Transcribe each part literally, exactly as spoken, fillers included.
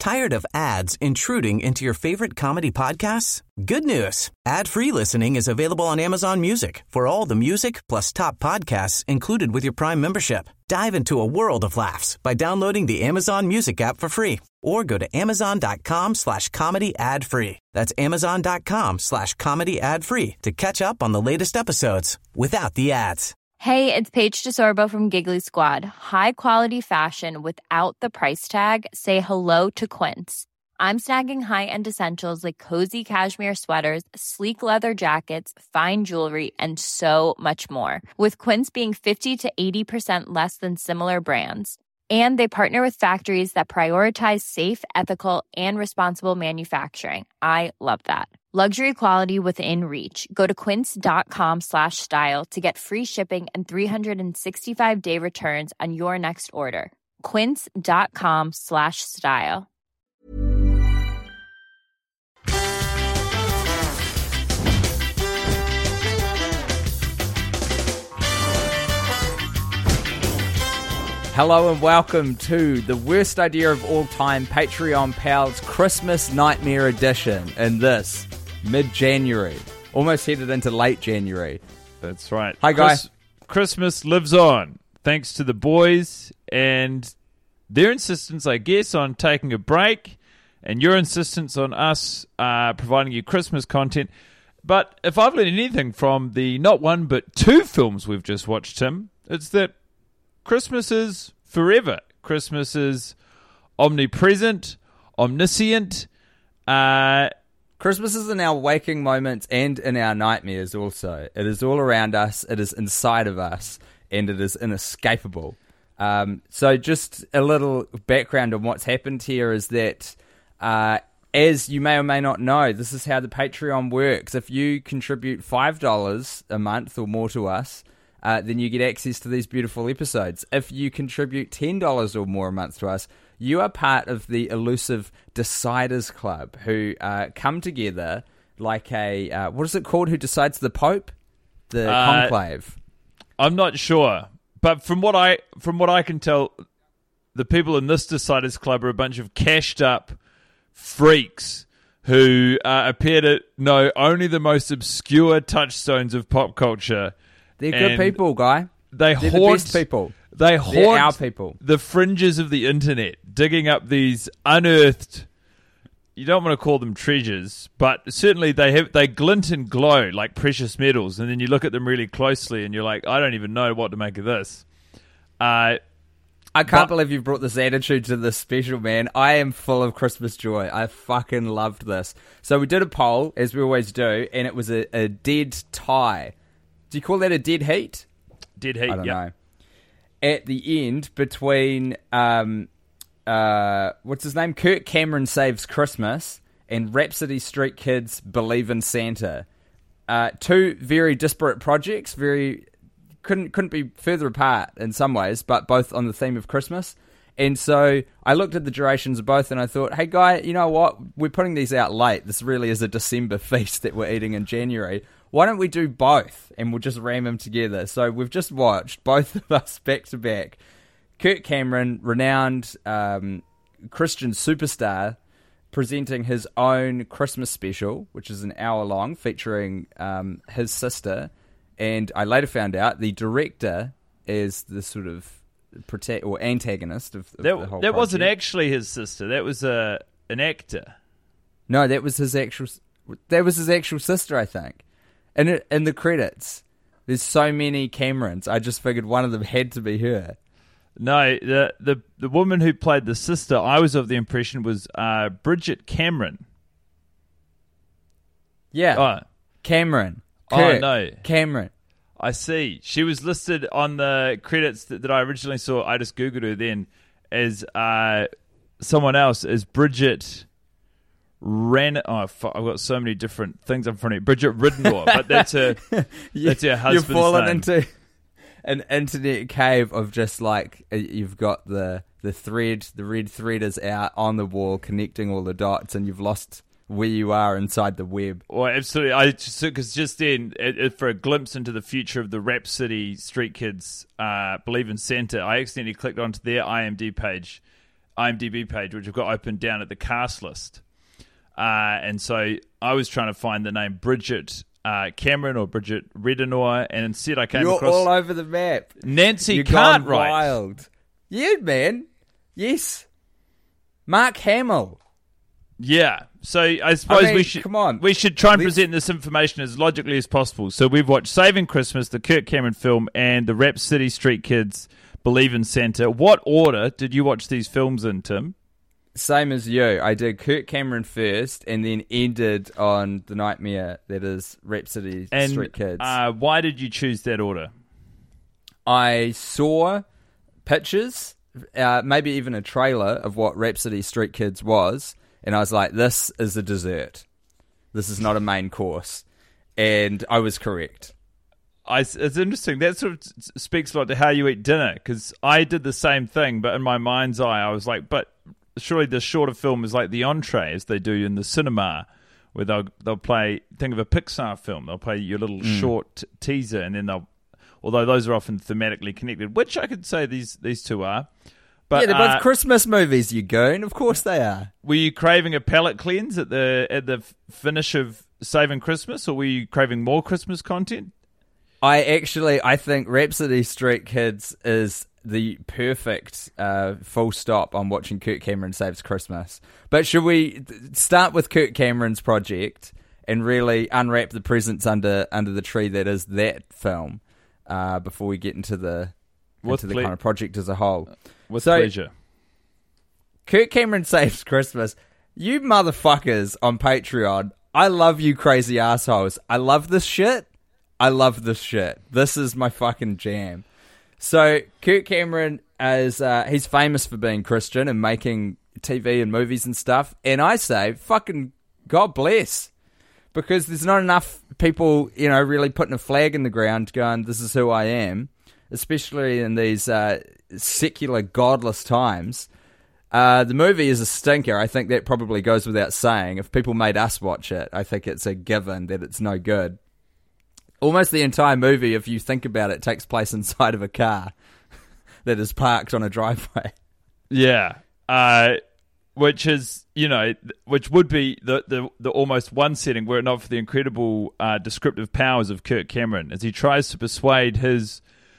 Tired of ads intruding into your favorite comedy podcasts? Good news. Ad-free listening is available on Amazon Music for all the music plus top podcasts included with your Prime membership. Dive into a world of laughs by downloading the Amazon Music app for free or go to amazon.com slash comedy ad free. That's amazon.com slash comedy ad free to catch up on the latest episodes without the ads. Hey, it's Paige DeSorbo from Giggly Squad. High quality fashion without the price tag. Say hello to Quince. I'm snagging high-end essentials like cozy cashmere sweaters, sleek leather jackets, fine jewelry, and so much more. With Quince being fifty to eighty percent less than similar brands. And they partner with factories that prioritize safe, ethical, and responsible manufacturing. I love that. Luxury quality within reach. Go to quince.com slash style to get free shipping and three sixty-five day returns on your next order. Quince.com slash style. Hello and welcome to the worst idea of all time, Patreon Pals Christmas Nightmare Edition in this mid-January. Almost headed into late January. That's right. Hi, guys. Chris- Christmas lives on, thanks to the boys and their insistence, I guess, on taking a break and your insistence on us uh, providing you Christmas content. But if I've learned anything from the not one but two films we've just watched, Tim, it's that Christmas is forever. Christmas is omnipresent, omniscient. Uh, Christmas is in our waking moments and in our nightmares also. It is all around us, it is inside of us, and it is inescapable. Um, so just a little background on what's happened here is that, uh, as you may or may not know, this is how the Patreon works. If you contribute five dollars a month or more to us, Uh, then you get access to these beautiful episodes. If you contribute ten dollars or more a month to us, you are part of the elusive Deciders Club, who uh, come together like a, uh, what is it called, who decides the Pope? The uh, conclave. I'm not sure. But from what I from what I can tell, the people in this Deciders Club are a bunch of cashed up freaks who uh, appear to know only the most obscure touchstones of pop culture. They're good And people, Guy. They They're hoard, the best people. They They're hoard our people. the fringes of the internet, digging up these unearthed, you don't want to call them treasures, but certainly they have they glint and glow like precious metals, and then you look at them really closely and you're like, I don't even know what to make of this. Uh, I can't but, believe you brought this attitude to this special, man. I am full of Christmas joy. I fucking loved this. So we did a poll, as we always do, and it was a, a dead tie. Do you call that a dead heat? Dead heat, I don't yep. know. At the end, between, um, uh, what's his name? Kirk Cameron Saves Christmas and Rhapsody Street Kids Believe in Santa. Uh, two very disparate projects, very couldn't couldn't be further apart in some ways, but both on the theme of Christmas. And so I looked at the durations of both and I thought, hey, Guy, you know what? We're putting these out late. This really is a December feast that we're eating in January. Why don't we do both and we'll just ram them together? So we've just watched, both of us back to back, Kirk Cameron, renowned um, Christian superstar, presenting his own Christmas special, which is an hour long, featuring um, his sister. And I later found out the director is the sort of prota- or antagonist of, of That, the whole that project. wasn't actually his sister. That was a an actor. No, that was his actual. That was his actual sister, I think. And in, in the credits, there's so many Camerons. I just figured one of them had to be her. No, the the the woman who played the sister, I was of the impression was uh, Bridget Cameron. Yeah, Oh, Cameron. Oh, Kirk no. Cameron. I see. She was listed on the credits that, that I originally saw. I just Googled her then as uh, someone else, as Bridget Ran. Oh, fuck, I've got so many different things in front of me. Bridget Riddenor, but that's her. you, that's her husband's You've fallen name. into an internet cave of just like uh, you've got the the thread, the red thread is out on the wall, connecting all the dots, and you've lost where you are inside the web. Well, absolutely. I just because just then, it, it, for a glimpse into the future of the Rhapsody Street Kids uh, Believe in Santa, I accidentally clicked onto their I M D B page, IMDb page, which I've got open down at the cast list. Uh, and so I was trying to find the name Bridget uh, Cameron or Bridget Redenour, and instead I came You're across all over the map. Nancy You've gone Cartwright. wild. You, man. Yes. Mark Hamill. Yeah. So I suppose I mean, we should come on. we should try and Let's- present this information as logically as possible. So we've watched Saving Christmas, the Kirk Cameron film, and the Rap City Street Kids Believe in Santa. What order did you watch these films in, Tim? Same as you. I did Kirk Cameron first and then ended on The Nightmare that is Rhapsody And Street Kids. Uh, why did you choose that order? I saw pictures, uh, maybe even a trailer of what Rhapsody Street Kids was, and I was like, this is a dessert. This is not a main course. And I was correct. I, it's interesting. That sort of speaks a lot to how you eat dinner, because I did the same thing, but in my mind's eye, I was like, but surely the shorter film is like the entree, as they do in the cinema, where they'll they'll play. Think of a Pixar film; they'll play your little mm. short t- teaser, and then they'll. Although those are often thematically connected, which I could say these these two are. But yeah, they're both uh, Christmas movies, you goon. Of course they are. Were you craving a palate cleanse at the at the finish of Saving Christmas, or were you craving more Christmas content? I actually, I think Rhapsody Street Kids is the perfect uh, full stop on watching Kirk Cameron Saves Christmas. But should we start with Kirk Cameron's project and really unwrap the presents under under the tree that is that film uh, before we get into the with into the ple- kind of project as a whole? With so, pleasure. Kirk Cameron Saves Christmas. You motherfuckers on Patreon, I love you crazy assholes. I love this shit. I love this shit. This is my fucking jam. So, Kirk Cameron, is uh, he's famous for being Christian and making T V and movies and stuff. And I say, fucking God bless. Because there's not enough people, you know, really putting a flag in the ground going, this is who I am. Especially in these uh, secular, godless times. Uh, the movie is a stinker. I think that probably goes without saying. If people made us watch it, I think it's a given that it's no good. Almost the entire movie, if you think about it, takes place inside of a car that is parked on a driveway. Yeah, uh, which is, you know, which would be the, the, the almost one setting were it not for the incredible uh, descriptive powers of Kirk Cameron, as he tries to persuade his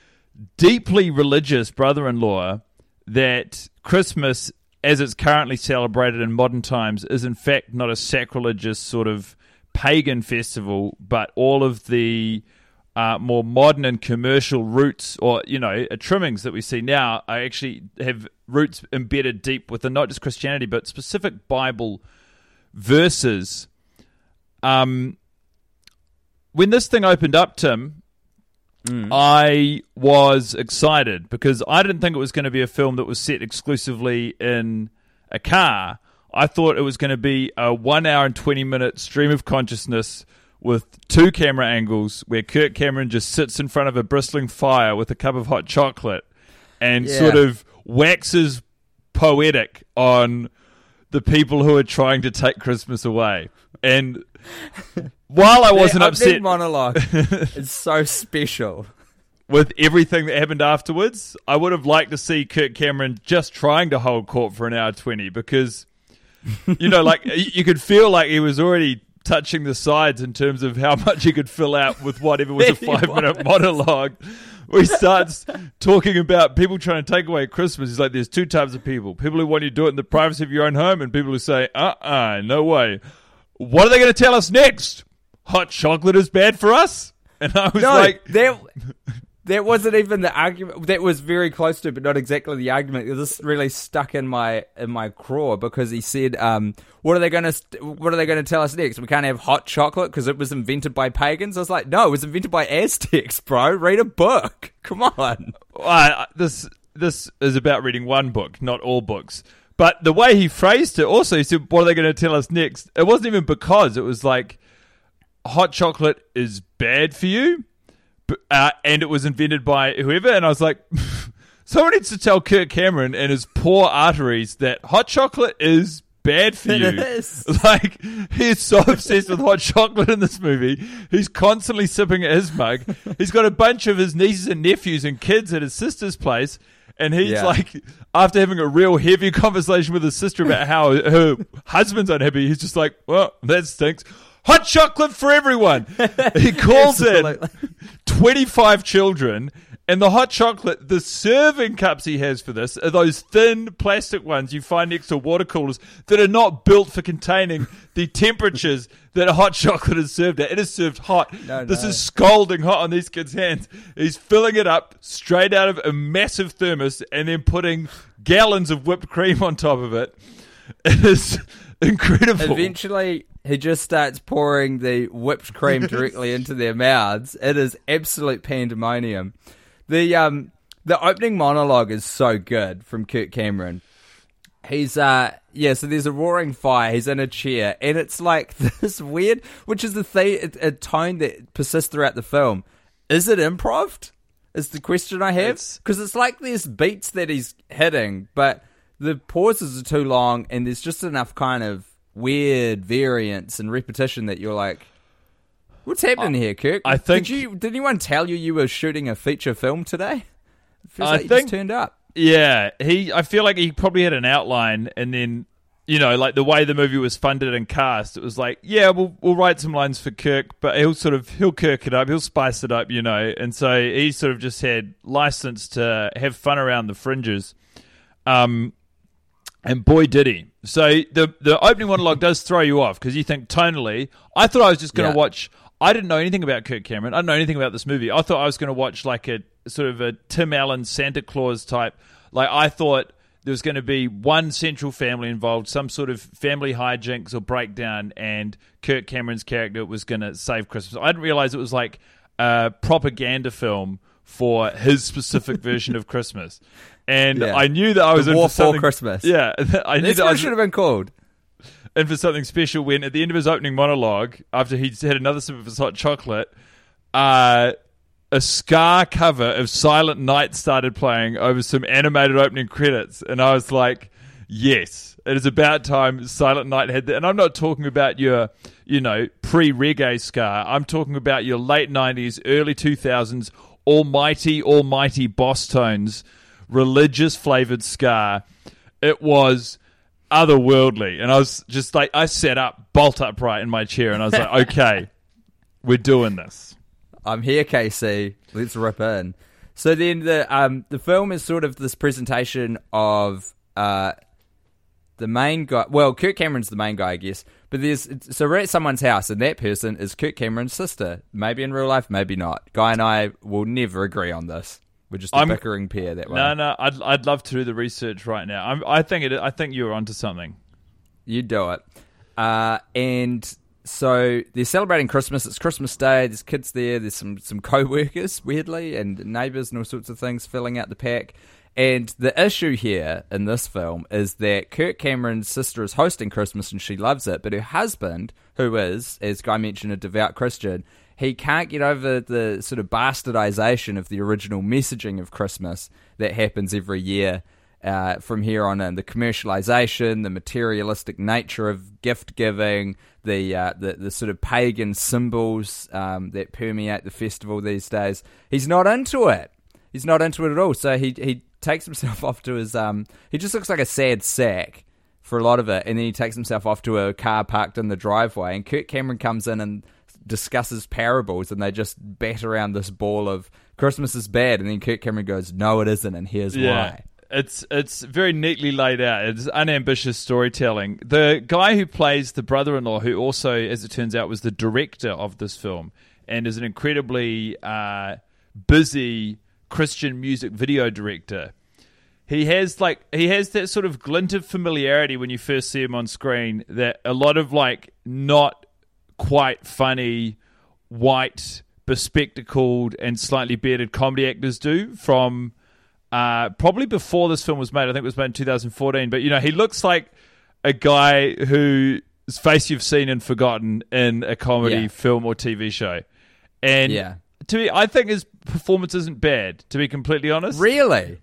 deeply religious brother-in-law that Christmas, as it's currently celebrated in modern times, is in fact not a sacrilegious sort of pagan festival, but all of the uh, more modern and commercial roots, or, you know, trimmings that we see now are actually have roots embedded deep within not just Christianity, but specific Bible verses. Um, when this thing opened up, Tim, mm. I was excited because I didn't think it was going to be a film that was set exclusively in a car. I thought it was going to be a one hour and twenty minute stream of consciousness with two camera angles where Kirk Cameron just sits in front of a bristling fire with a cup of hot chocolate and yeah. sort of waxes poetic on the people who are trying to take Christmas away. And while I wasn't the upset... monologue is so special. With everything that happened afterwards, I would have liked to see Kirk Cameron just trying to hold court for an hour twenty because... You know, like, you could feel like he was already touching the sides in terms of how much he could fill out with whatever was a five-minute monologue. Where he starts talking about people trying to take away Christmas. He's like, there's two types of people. People who want you to do it in the privacy of your own home, and people who say, uh-uh, no way. What are they going to tell us next? Hot chocolate is bad for us? And I was no, like... That, that wasn't even the argument. That was very close to, but not exactly the argument. This really stuck in my in my craw because he said, um, "What are they going to What are they going to tell us next? We can't have hot chocolate because it was invented by pagans." I was like, "No, it was invented by Aztecs, bro. Read a book. Come on." Uh, this this is about reading one book, not all books. But the way he phrased it, also, he said, "What are they going to tell us next?" It wasn't even because. It was like, hot chocolate is bad for you. Uh, and it was invented by whoever, and I was like, someone needs to tell Kirk Cameron and his poor arteries that hot chocolate is bad for you. It is. Like, he's so obsessed with hot chocolate in this movie. He's constantly sipping at his mug. He's got a bunch of his nieces and nephews and kids at his sister's place, And he's Yeah. like, after having a real heavy conversation with his sister about how her husband's unhappy, he's just like, well, that stinks. Hot chocolate for everyone. He calls in twenty-five children, and the hot chocolate, the serving cups he has for this are those thin plastic ones you find next to water coolers that are not built for containing the temperatures that a hot chocolate is served at. It is served hot. No, this no. is scalding hot on these kids' hands. He's filling it up straight out of a massive thermos and then putting gallons of whipped cream on top of it. It is incredible. Eventually, he just starts pouring the whipped cream directly into their mouths. It is absolute pandemonium. The um the opening monologue is so good from Kirk Cameron. He's uh yeah, so there's a roaring fire. He's in a chair, and it's like this weird, which is the thing, a tone that persists throughout the film. Is it improv? Is the question I have, because it's, it's like there's beats that he's hitting, but the pauses are too long, and there's just enough kind of weird variance and repetition that you're like, what's happening here, Kirk? I think- did you did anyone tell you you were shooting a feature film today? It feels I like you think- just turned up. Yeah, he. I feel like he probably had an outline, and then, you know, like the way the movie was funded and cast, it was like, yeah, we'll we'll write some lines for Kirk, but he'll sort of he'll Kirk it up, he'll spice it up, you know, and so he sort of just had license to have fun around the fringes, um, and boy did he. So the the opening monologue does throw you off because you think tonally. I thought I was just going to Yeah. watch. I didn't know anything about Kirk Cameron. I didn't know anything about this movie. I thought I was going to watch like a sort of a Tim Allen Santa Claus type. Like I thought there was going to be one central family involved, some sort of family hijinks or breakdown, and Kirk Cameron's character was going to save Christmas. I didn't realize it was like a propaganda film for his specific version of Christmas. And Yeah. I knew that I was The in War for for something. Christmas. Yeah, I knew That's that I what it was should have been called. in for something special when at the end of his opening monologue, after he'd had another sip of his hot chocolate, uh, a Scar cover of Silent Night started playing over some animated opening credits, and I was like, yes, it is about time Silent Night had that. And I'm not talking about your, you know, pre-reggae Scar. I'm talking about your late nineties, early two thousands, almighty, almighty boss tones, religious flavored Scar. It was otherworldly, and I was just like, I sat up, bolt upright in my chair, and I was like, okay, we're doing this. I'm here, K C. Let's rip in. So then the um the film is sort of this presentation of uh the main guy. Well, Kirk Cameron's the main guy, I guess. But there's so we're at someone's house, and that person is Kirk Cameron's sister. Maybe in real life, maybe not. Guy and I will never agree on this. We're just a I'm- bickering pair that way. No, no, I'd I'd love to do the research right now. I'm, I think it. I think you're onto something. You do it. Uh, and so they're celebrating Christmas. It's Christmas Day. There's kids there. There's some, some co-workers, weirdly, and neighbours and all sorts of things filling out the pack. And the issue here in this film is that Kirk Cameron's sister is hosting Christmas and she loves it, but her husband, who is, as Guy mentioned, a devout Christian, he can't get over the sort of bastardization of the original messaging of Christmas that happens every year. Uh, from here on in, the commercialization, the materialistic nature of gift giving, the, uh, the the sort of pagan symbols um, that permeate the festival these days. He's not into it. He's not into it at all. So he he takes himself off to his um. He just looks like a sad sack for a lot of it, and then he takes himself off to a car parked in the driveway. And Kirk Cameron comes in and discusses parables, and they just bat around this ball of Christmas is bad, and then Kirk Cameron goes, "No, it isn't, and here's why." It's it's very neatly laid out. It's unambitious storytelling. The guy who plays the brother-in-law, who also, as it turns out, was the director of this film and is an incredibly uh, busy Christian music video director, he has like he has that sort of glint of familiarity when you first see him on screen that a lot of like not quite funny white bespectacled and slightly bearded comedy actors do from. Uh, probably before this film was made. I think it was made in two thousand fourteen. But, you know, he looks like a guy whose face you've seen and forgotten in a comedy Yeah. film or T V show. And Yeah. to me, I think his performance isn't bad, to be completely honest. Really?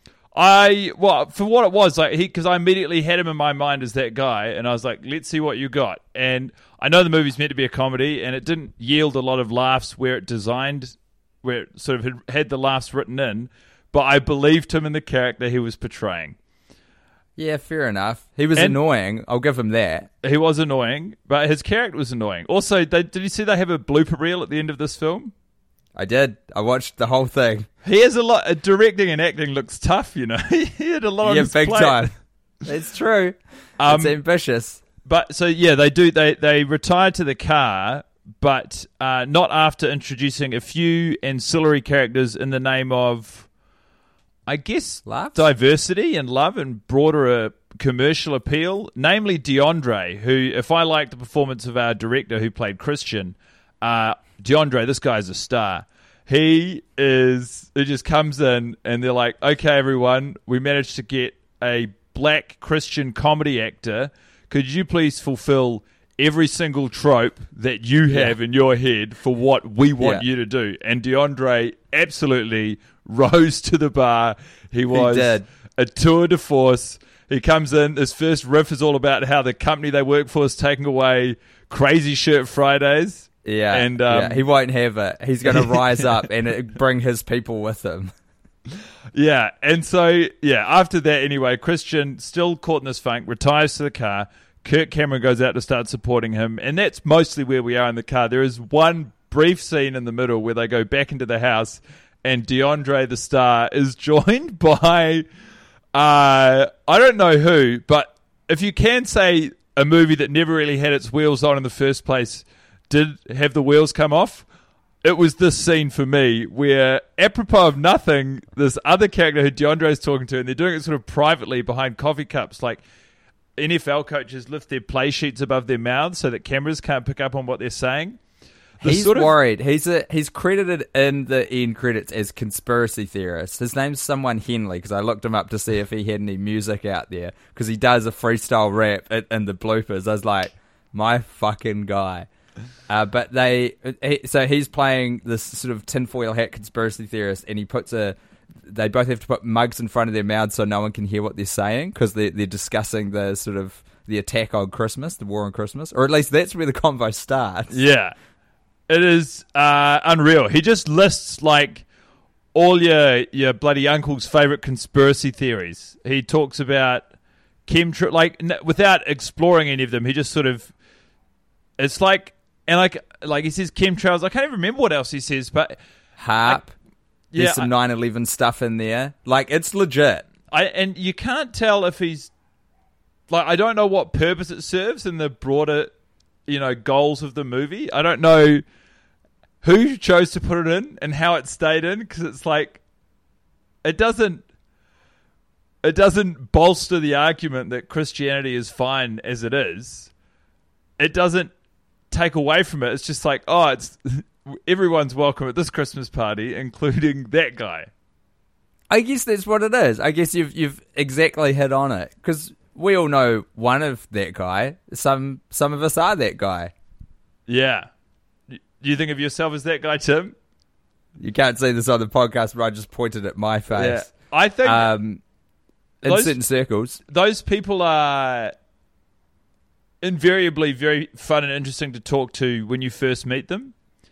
I, well, for what it was, like he, because I immediately had him in my mind as that guy, and I was like, let's see what you got. And I know the movie's meant to be a comedy, and it didn't yield a lot of laughs where it designed, where it sort of had, had the laughs written in. but I believed him in the character he was portraying. Yeah, fair enough. He was And- annoying. I'll give him that. He was annoying, but his character was annoying. Also, they, did you see they have a blooper reel at the end of this film? I did. I watched the whole thing. He has a lot. Uh, directing and acting looks tough, you know. He had a lot on Yeah, his big plate. time. It's true. Um, it's ambitious. But so yeah, they do. They they retire to the car, but uh, not after introducing a few ancillary characters in the name of, I guess, Love? diversity and love and broader uh, commercial appeal. Namely, DeAndre, who, if I like the performance of our director who played Christian, uh, DeAndre, this guy's a star. He is. He just comes in and they're like, "Okay, everyone, we managed to get a black Christian comedy actor. Could you please fulfill every single trope that you have Yeah. in your head for what we want Yeah. you to do?" And DeAndre absolutely rose to the bar. He was did. a tour de force. He comes in. His first riff is all about how the company they work for is taking away Crazy Shirt Fridays. Yeah, and um, yeah, he won't have it. He's going to rise up and uh, bring his people with him. Yeah, and so, yeah, after that, anyway, Christian, still caught in this funk, retires to the car. Kirk Cameron goes out to start supporting him, and that's mostly where we are in the car. There is one brief scene in the middle where they go back into the house, and DeAndre, the star, is joined by, uh, I don't know who, but if you can say a movie that never really had its wheels on in the first place did have the wheels come off, it was this scene for me where, apropos of nothing, this other character who DeAndre is talking to, and they're doing it sort of privately behind coffee cups, like N F L coaches lift their play sheets above their mouths so that cameras can't pick up on what they're saying. The He's sort of- worried. He's a, he's credited in the end credits as conspiracy theorist. His name's someone Henley, because I looked him up to see if he had any music out there, because he does a freestyle rap in, in the bloopers. I was like, my fucking guy. Uh, but they, he, so he's playing this sort of tinfoil hat conspiracy theorist, and he puts a, they both have to put mugs in front of their mouths so no one can hear what they're saying, because they're, they're discussing the sort of, the attack on Christmas, the war on Christmas, or at least that's where the convo starts. Yeah. It is uh, unreal. He just lists, like, all your your bloody uncle's favourite conspiracy theories. He talks about chemtrail, like, n- without exploring any of them, he just sort of, it's like, and like, like he says chemtrails. I can't even remember what else he says, but Harp. There's yeah, some I- nine eleven stuff in there. Like, it's legit. I and you can't tell if he's, like, I don't know what purpose it serves in the broader, you know, goals of the movie. I don't know who chose to put it in and how it stayed in, because it's like, it doesn't, it doesn't bolster the argument that Christianity is fine as it is. It doesn't take away from it. It's just like, oh, it's everyone's welcome at this Christmas party, including that guy. I guess that's what it is. I guess you've you've exactly hit on it, because we all know one of that guy. Some some of us are that guy. Yeah. Do you think of yourself as that guy, Tim? You can't see this on the podcast, but I just pointed at my face. Yeah. I think Um, in those- certain circles. those people are invariably very fun and interesting to talk to when you first meet them.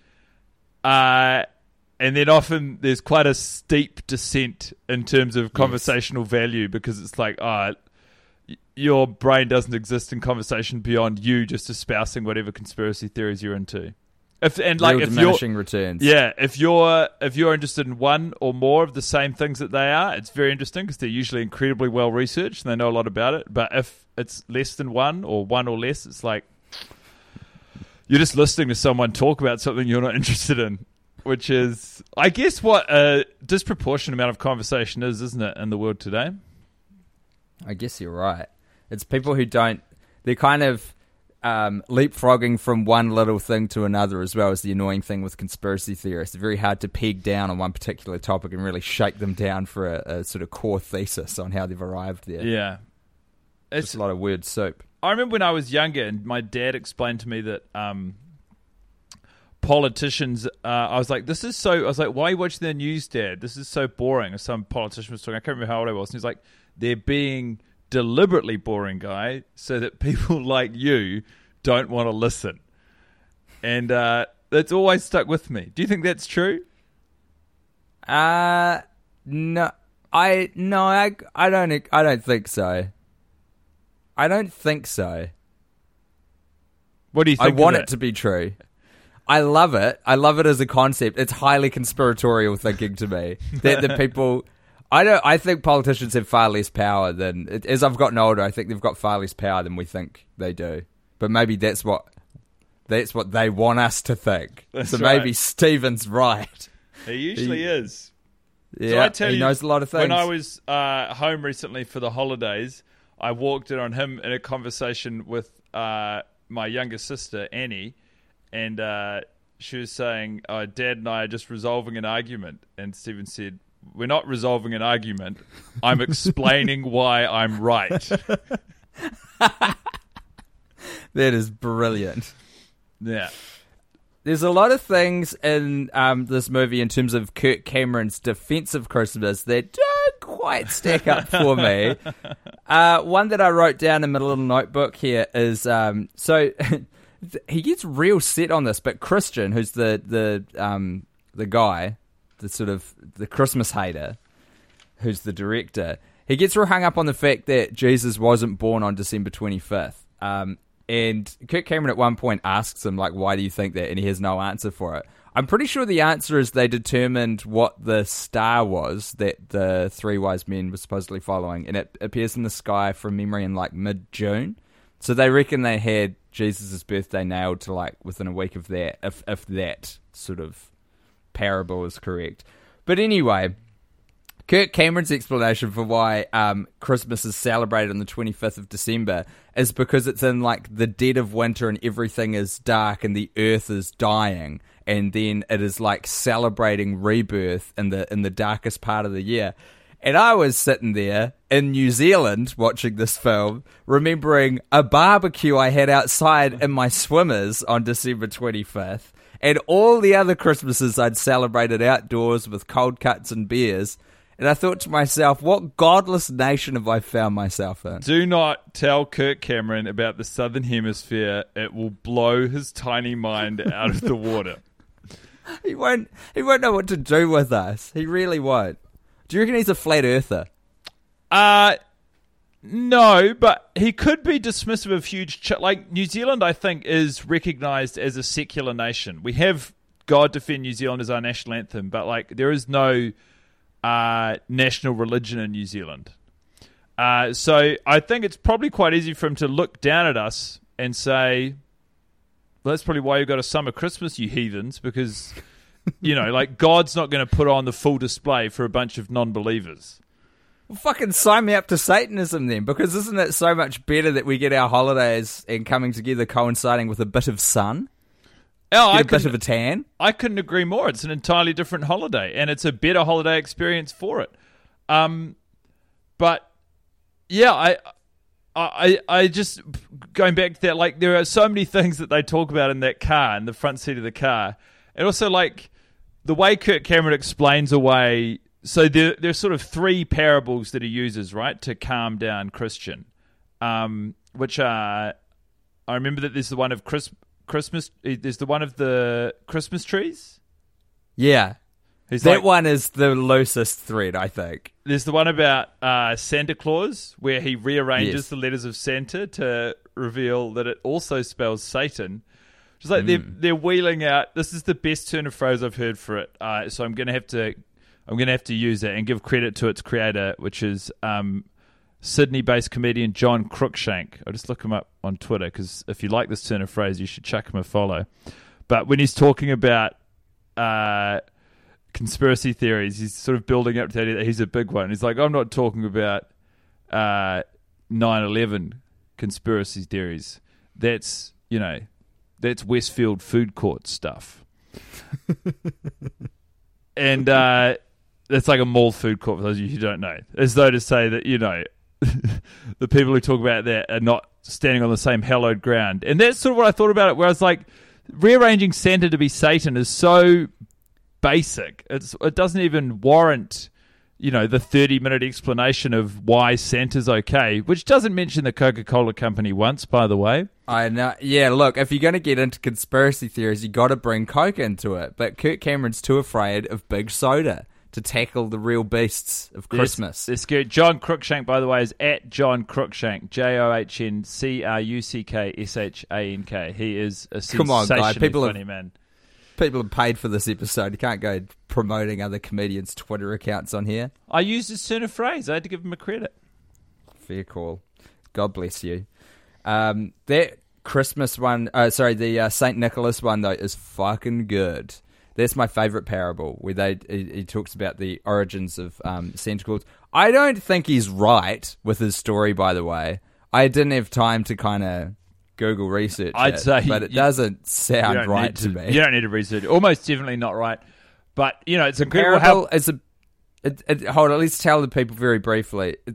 Uh, and then often there's quite a steep descent in terms of conversational value, because it's like, oh, y- your brain doesn't exist in conversation beyond you just espousing whatever conspiracy theories you're into. If and like Real if you're diminishing returns. yeah, if you're if you're interested in one or more of the same things that they are, it's very interesting, because they're usually incredibly well researched and they know a lot about it. But if it's less than one or one or less, it's like you're just listening to someone talk about something you're not interested in, which is, I guess, what a disproportionate amount of conversation is, isn't it, in the world today? I guess you're right. It's people who don't, they're kind of um, leapfrogging from one little thing to another, as well as the annoying thing with conspiracy theorists. They're very hard to peg down on one particular topic and really shake them down for a, a sort of core thesis on how they've arrived there. Yeah. It's It's, a lot of word soup. I remember when I was younger and my dad explained to me that um, politicians, uh, I was like, this is so, I was like, why are you watching the news, Dad? This is so boring. Or some politician was talking, I can't remember how old I was. And he's like, they're being deliberately boring, guy, so that people like you don't want to listen. And uh, that's always stuck with me. Do you think that's true? Uh, No, I no, I, I don't. I don't think so. I don't think so. What do you think? I want of it to be true. I love it. I love it as a concept. It's highly conspiratorial thinking to me that the people. I don't. I think politicians have far less power than. As I've gotten older, I think they've got far less power than we think they do. But maybe that's what. That's what they want us to think. That's so right. maybe Stephen's right. He usually He- is. Yeah, So I tell he you, knows a lot of things. When I was uh, home recently for the holidays, I walked in on him in a conversation with uh, my younger sister, Annie, and uh, she was saying, oh, Dad and I are just resolving an argument. And Stephen said, we're not resolving an argument. I'm explaining why I'm right. That is brilliant. Yeah. There's a lot of things in um, this movie in terms of Kirk Cameron's defense of Christmas that don't quite stack up for me. Uh, one that I wrote down in my little notebook here is, um, so he gets real set on this, but Christian, who's the the um, the guy, the sort of the Christmas hater, who's the director, he gets real hung up on the fact that Jesus wasn't born on December twenty-fifth. Um, And Kirk Cameron at one point asks him, like, why do you think that? And he has no answer for it. I'm pretty sure the answer is they determined what the star was that the three wise men were supposedly following. And it appears in the sky from memory in, like, mid-June. So they reckon they had Jesus' birthday nailed to, like, within a week of that, if, if that sort of parable is correct. But anyway, Kirk Cameron's explanation for why um, Christmas is celebrated on the twenty-fifth of December is because it's in like the dead of winter and everything is dark and the earth is dying, and then it is like celebrating rebirth in the in the darkest part of the year. And I was sitting there in New Zealand watching this film, remembering a barbecue I had outside in my swimmers on December twenty-fifth, and all the other Christmases I'd celebrated outdoors with cold cuts and beers. And I thought to myself, what godless nation have I found myself in? Do not tell Kirk Cameron about the Southern Hemisphere. It will blow his tiny mind out of the water. He won't He won't know what to do with us. He really won't. Do you reckon he's a flat earther? Uh, no, but he could be dismissive of huge... Ch- like, New Zealand, I think, is recognised as a secular nation. We have God Defend New Zealand as our national anthem, but, like, there is no... Uh, national religion in New Zealand. Uh, so I think it's probably quite easy for him to look down at us and say, well, that's probably why you've got a summer Christmas, you heathens, because, you know, like God's not going to put on the full display for a bunch of non-believers. Well, fucking sign me up to Satanism then, because isn't it so much better that we get our holidays and coming together coinciding with a bit of sun? Oh, I Get a bit couldn't- of a tan? I couldn't agree more. It's an entirely different holiday, and it's a better holiday experience for it. Um, but yeah, I, I, I just going back to that. Like, there are so many things that they talk about in that car, in the front seat of the car, and also like the way Kirk Cameron explains away. So there, there's sort of three parables that he uses, right, to calm down Christian, um, which are. I remember that there's the one of Chris. Christmas, there's the one of the Christmas trees. Yeah. He's that like, one is the loosest thread, I think. There's the one about uh, Santa Claus, where he rearranges Yes. the letters of Santa to reveal that it also spells Satan. Just like they're they're wheeling out. This is the best turn of phrase I've heard for it. Uh, so I'm gonna have to, I'm gonna have to use it and give credit to its creator, which is um, Sydney-based comedian John Cruikshank. I'll just look him up on Twitter, because if you like this turn of phrase, you should chuck him a follow. But when he's talking about uh, conspiracy theories, he's sort of building up to the idea that he's a big one. He's like, I'm not talking about uh, nine eleven conspiracy theories. That's, you know, that's Westfield food court stuff. And uh, that's like a mall food court, for those of you who don't know. As though to say that, you know, the people who talk about that are not standing on the same hallowed ground. And that's sort of what I thought about it, where I was like, rearranging Santa to be Satan is so basic. It's, it doesn't even warrant, you know, the thirty-minute explanation of why Santa's okay, which doesn't mention the Coca-Cola company once, by the way. I know. Yeah, look, if you're going to get into conspiracy theories, you got to bring Coke into it. But Kirk Cameron's too afraid of big soda to tackle the real beasts of Christmas. It's, it's scary. John Cruikshank, by the way, is at John Cruikshank, J O H N C R U C K S H A N K. He is a Come on, guy. sensationally People funny have, man. People have paid for this episode. You can't go promoting other comedians' Twitter accounts on here. I used his turn of phrase. I had to give him a credit. Fair call. God bless you. Um, that Christmas one, uh, sorry, the uh, Saint Nicholas one, though, is fucking good. That's my favourite parable, where they he, he talks about the origins of um, Santa Claus. I don't think he's right with his story, by the way. I didn't have time to kind of Google research I'd it, say but it you, doesn't sound right to, to me. You don't need to research. Almost definitely not right. But, you know, it's a Parable parable. is a... It, it, hold on, let's tell the people very briefly. It,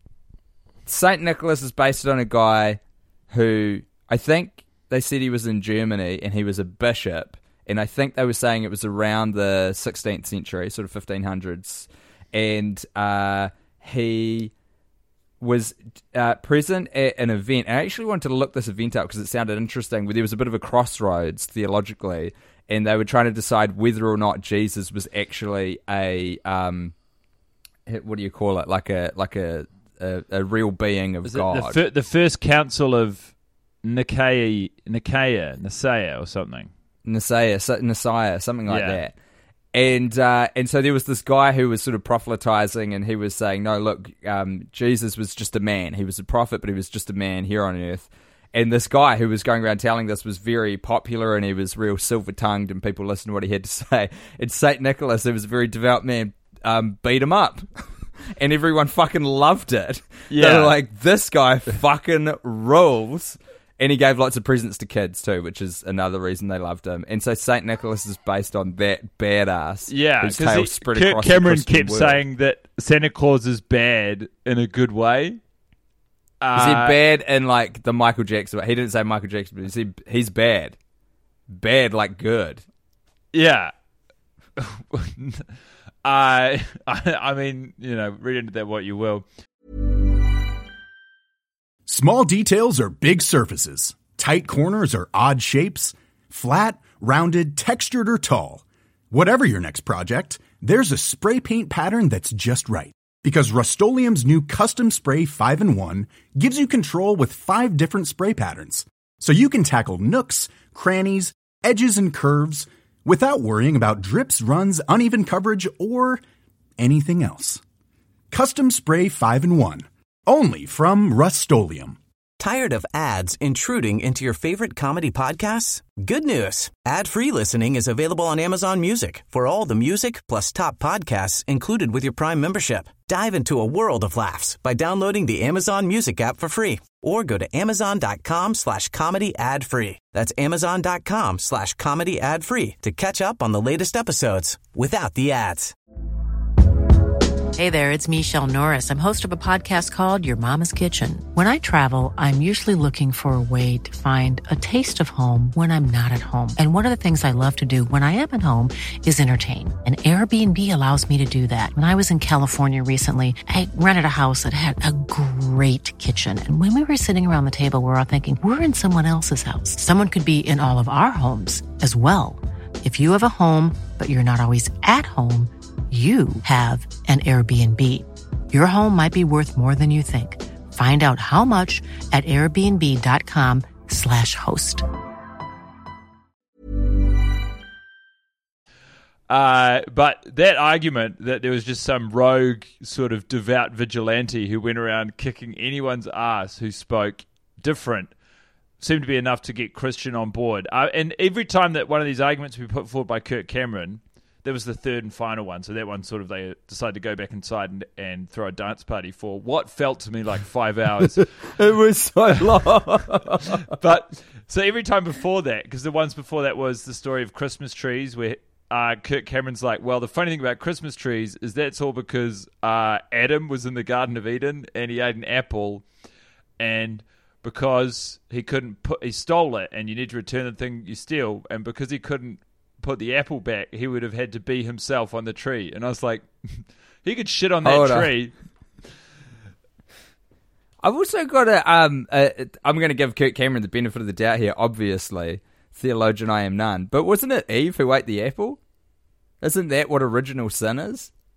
Saint Nicholas is based on a guy who, I think they said he was in Germany and he was a bishop, and I think they were saying it was around the sixteenth century, sort of fifteen hundreds, and uh, he was uh, present at an event, and I actually wanted to look this event up because it sounded interesting, where there was a bit of a crossroads theologically, and they were trying to decide whether or not Jesus was actually a, um, what do you call it, like a like a a, a real being of Was God. it the, fir- the first council of Nicaea, Nicaea, Nicaea or something. Nicaea, Nicaea, something like Yeah. that. And uh, and so there was this guy who was sort of proselytizing, and he was saying, no, look, um, Jesus was just a man. He was a prophet, but he was just a man here on earth. And this guy who was going around telling this was very popular, and he was real silver-tongued, and people listened to what he had to say. And Saint Nicholas, who was a very devout man, um, beat him up. And everyone fucking loved it. Yeah. They were like, this guy fucking rules. And he gave lots of presents to kids too, which is another reason they loved him. And so Saint Nicholas is based on that badass. Yeah, whose tail because spread Kirk across Cameron the Christian kept world. saying that Santa Claus is bad in a good way. He Uh, said bad in like the Michael Jackson, but he didn't say Michael Jackson, but he said he's bad. Bad like good. Yeah. I, I, I mean, you know, read into that what you will. Small details are big surfaces. Tight corners are odd shapes. Flat, rounded, textured, or tall. Whatever your next project, there's a spray paint pattern that's just right. Because Rust-Oleum's new Custom Spray five in one gives you control with five different spray patterns. So you can tackle nooks, crannies, edges, and curves without worrying about drips, runs, uneven coverage, or anything else. Custom Spray five in one. Only from Rust-Oleum. Tired of ads intruding into your favorite comedy podcasts? Good news. Ad-free listening is available on Amazon Music for all the music plus top podcasts included with your Prime membership. Dive into a world of laughs by downloading the Amazon Music app for free or go to amazon.com slash comedy ad free. That's amazon.com slash comedy ad free to catch up on the latest episodes without the ads. Hey there, it's Michelle Norris. I'm host of a podcast called Your Mama's Kitchen. When I travel, I'm usually looking for a way to find a taste of home when I'm not at home. And one of the things I love to do when I am at home is entertain. And Airbnb allows me to do that. When I was in California recently, I rented a house that had a great kitchen. And when we were sitting around the table, we were all thinking, we're in someone else's house. Someone could be in all of our homes as well. If you have a home, but you're not always at home, you have an Airbnb. Your home might be worth more than you think. Find out how much at airbnb.com slash host. Uh, but that argument that there was just some rogue sort of devout vigilante who went around kicking anyone's ass who spoke different seemed to be enough to get Christian on board. Uh, and every time that one of these arguments we put forward by Kirk Cameron, that was the third and final one. So that one sort of they decided to go back inside and, and throw a dance party for what felt to me like five hours. It was so long. But so every time before that, because the ones before that was the story of Christmas trees where uh, Kirk Cameron's like, well, the funny thing about Christmas trees is that's all because uh, Adam was in the Garden of Eden and he ate an apple, and because he couldn't put, he stole it, and you need to return the thing you steal, and because he couldn't put the apple back, he would have had to be himself on the tree. And I was like, he could shit on that Hold tree. On. I've also got a, um, a, I'm going to give Kirk Cameron the benefit of the doubt here, obviously. Theologian I am none. But wasn't it Eve who ate the apple? Isn't that what original sin is?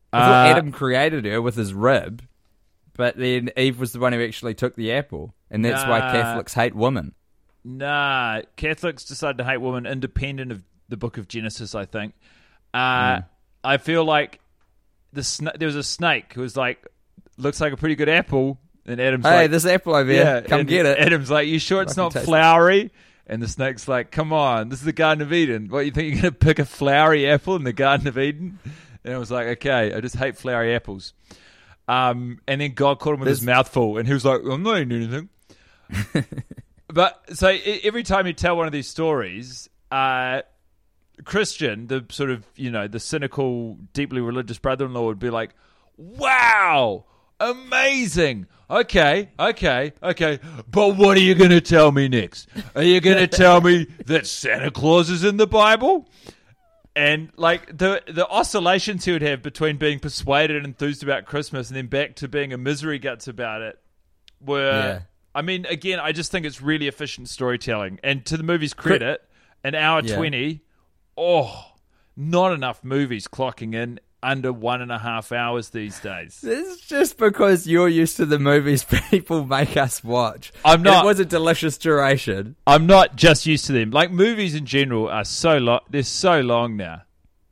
I thought Uh, Adam created her with his rib, but then Eve was the one who actually took the apple, and that's why Nah. Catholics hate women. Nah, Catholics decided to hate women independent of the Book of Genesis, I think. Uh, Mm. I feel like the sna- there was a snake who was like, looks like a pretty good apple, and Adam's Hey, like, this apple over here, yeah, come and get it. Adam's like, you sure it's Fucking not taste it. flowery? And the snake's like, come on, this is the Garden of Eden. What, you think you're going to pick a flowery apple in the Garden of Eden? And I was like, okay, I just hate flowery apples. Um, and then God caught him with his There's- mouth full, and he was like, I'm not eating anything. But so e- every time you tell one of these stories, uh, Christian, the sort of, you know, the cynical, deeply religious brother-in-law would be like, wow, amazing. Okay, okay, okay. But what are you going to tell me next? Are you going to tell me that Santa Claus is in the Bible? And like the the oscillations he would have between being persuaded and enthused about Christmas and then back to being a misery guts about it were, Yeah. I mean, again, I just think it's really efficient storytelling. And to the movie's credit, an hour Yeah. twenty, oh, not enough movies clocking in under one and a half hours these days. This is just because you're used to the movies people make us watch. I'm not. It was a delicious duration. I'm not just used to them. Like, movies in general are so long. They're so long now.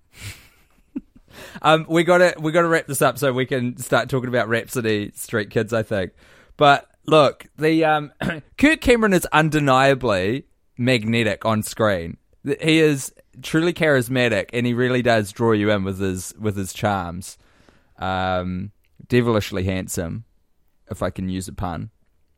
Um, we gotta we gotta wrap this up so we can start talking about Rhapsody Street Kids, I think. But look, the um, Kirk Cameron is undeniably magnetic on screen. He is truly charismatic, and he really does draw you in with his with his charms. Um, devilishly handsome, if I can use a pun.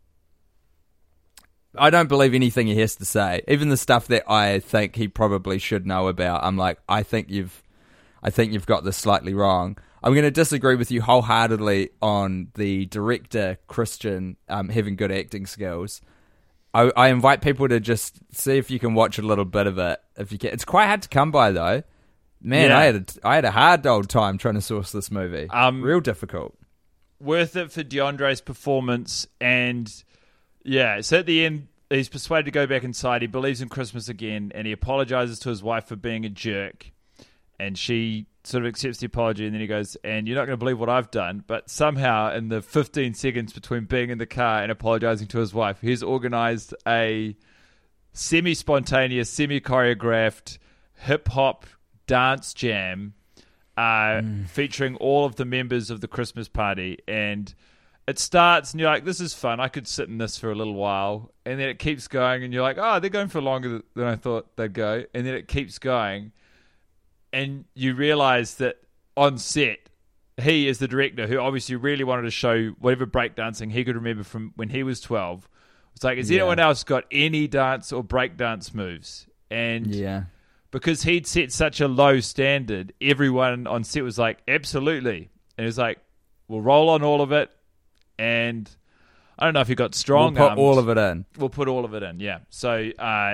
I don't believe anything he has to say, even the stuff that I think he probably should know about. I'm like, I think you've, I think you've got this slightly wrong. I'm going to disagree with you wholeheartedly on the director Christian um, having good acting skills. I, I invite people to just see if you can watch a little bit of it. If you can, it's quite hard to come by though. Man, Yeah. I had a, I had a hard old time trying to source this movie. Um, Real difficult. Worth it for DeAndre's performance. And yeah, so at the end, he's persuaded to go back inside. He believes in Christmas again, and he apologizes to his wife for being a jerk. And she sort of accepts the apology, and then he goes, and you're not going to believe what I've done, but somehow in the fifteen seconds between being in the car and apologizing to his wife, he's organized a semi-spontaneous, semi-choreographed hip-hop dance jam uh, featuring all of the members of the Christmas party. And it starts, and you're like, this is fun. I could sit in this for a little while. And then it keeps going, and you're like, oh, they're going for longer than I thought they'd go. And then it keeps going. And you realize that on set, he is the director who obviously really wanted to show whatever breakdancing he could remember from when he was twelve. It's like, has Yeah. anyone else got any dance or breakdance moves? And Yeah. because he'd set such a low standard, everyone on set was like, absolutely. And he was like, we'll roll on all of it. And I don't know if he got strong We'll put all of it in. We'll put all of it in, yeah. So, uh,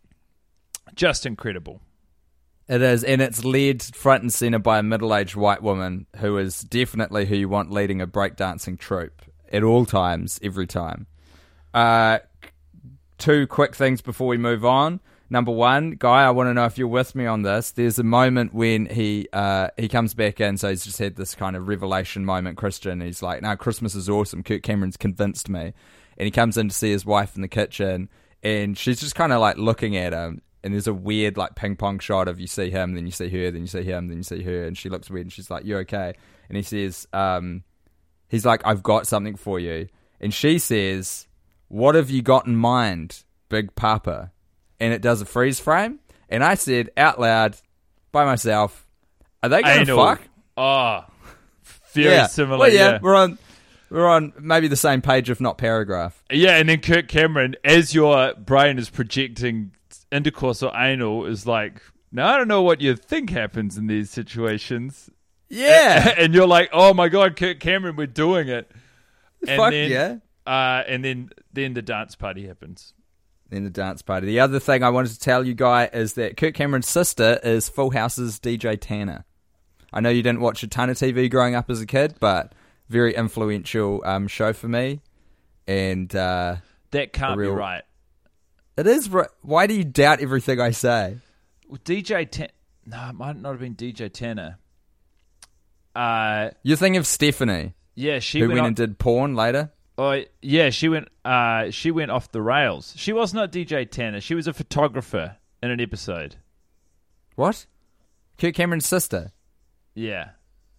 just incredible. It is, and it's led front and centre by a middle-aged white woman who is definitely who you want leading a breakdancing troupe at all times, every time. Uh, two quick things before we move on. Number one, Guy, I want to know if you're with me on this. There's a moment when he uh, he comes back in, so he's just had this kind of revelation moment, Christian. He's like, no, Christmas is awesome. Kirk Cameron's convinced me. And he comes in to see his wife in the kitchen, and she's just kind of like looking at him. And there's a weird like ping pong shot of you see him, then you see her, then you see him, then you see her, and she looks weird, and she's like, "You okay?" And he says, um, "He's like, I've got something for you." And she says, "What have you got in mind, Big Papa?" And it does a freeze frame, and I said out loud by myself, "Are they going to Anal. fuck?" Oh, very yeah. similar. Well, yeah, yeah. we're on, we're on maybe the same page, if not paragraph. Yeah, and then Kirk Cameron, as your brain is projecting intercourse or anal, is like, now I don't know what you think happens in these situations. Yeah, And you're like, oh my God, Kirk Cameron, we're doing it. And fuck then, yeah. Uh, and then, then the dance party happens. In the dance party. The other thing I wanted to tell you, Guy, is that Kirk Cameron's sister is Full House's D J Tanner. I know you didn't watch a ton of T V growing up as a kid, but very influential um, show for me. And uh, That can't real- be right. it is. Re- Why do you doubt everything I say? Well, D J Tanner, no, it might not have been D J Tanner. Uh, You're thinking of Stephanie, yeah, she who went, went off, and did porn later. Oh, yeah, she went. Uh, she went off the rails. She was not D J Tanner. She was a photographer in an episode. What? Kirk Cameron's sister? Yeah,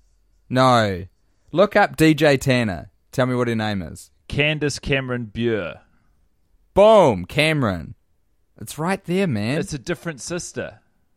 No. Look up D J Tanner. Tell me what her name is. Candace Cameron Bure. Boom, Cameron. It's right there, man. It's a different sister.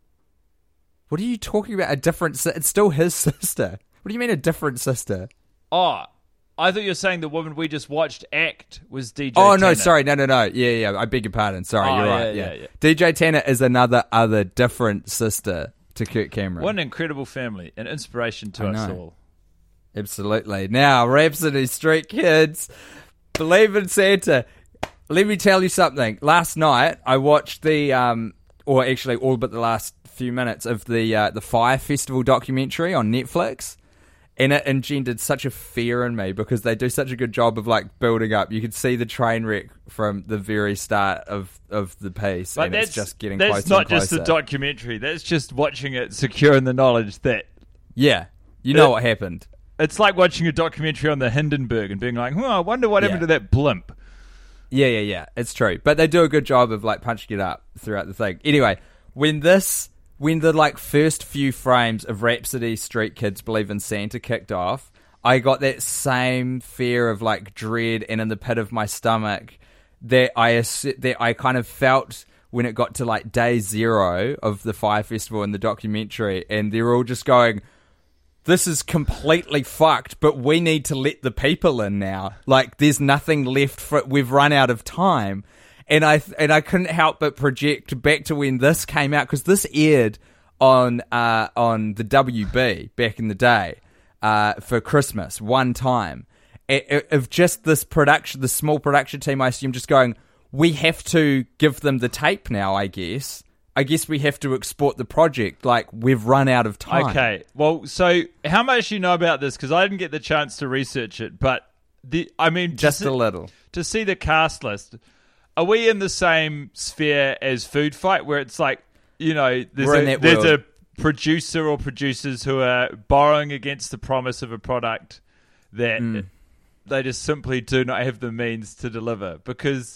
What are you talking about? A different si- It's still his sister. What do you mean a different sister? Oh, I thought you were saying the woman we just watched act was D J Oh, Tanner. no, sorry. No, no, no. Yeah, yeah. I beg your pardon. Sorry, Oh, you're yeah, right. yeah, Yeah, yeah. D J Tanner is another other different sister to Kirk Cameron. What an incredible family. An inspiration to I us know. all. Absolutely. Now, Rhapsody Street Kids, believe in Santa. Let me tell you something. Last night, I watched the, um, or actually all but the last few minutes of the uh, the Fire Festival documentary on Netflix, and it engendered such a fear in me because they do such a good job of like building up. You could see the train wreck from the very start of, of the piece, But and that's it's just getting that's closer not and closer. just the documentary. That's just watching it secure in the knowledge that Yeah, you know It- what happened. it's like watching a documentary on the Hindenburg and being like, "Oh, I wonder what happened Yeah. to that blimp." Yeah, yeah, yeah. It's true. But they do a good job of like punching it up throughout the thing. Anyway, when this when the like first few frames of Rhapsody Street Kids Believe in Santa kicked off, I got that same fear of like dread and in the pit of my stomach that I ass- that I kind of felt when it got to like day zero of the Fire Festival in the documentary, and they're all just going, this is completely fucked, but we need to let the people in now. Like, there's nothing left for we've run out of time. And I and I couldn't help but project back to when this came out, because this aired on uh, on the W B back in the day uh, for Christmas one time. It, it, of just this production, the small production team, I assume, just going, we have to give them the tape now, I guess. I guess we have to export the project. Like, we've run out of time. Okay, well, so how much do you know about this? Because I didn't get the chance to research it, but the I mean, Just to a see, little. to see the cast list. Are we in the same sphere as Food Fight, where it's like, you know, there's, We're in a, that there's world. a producer or producers who are borrowing against the promise of a product that Mm. they just simply do not have the means to deliver? Because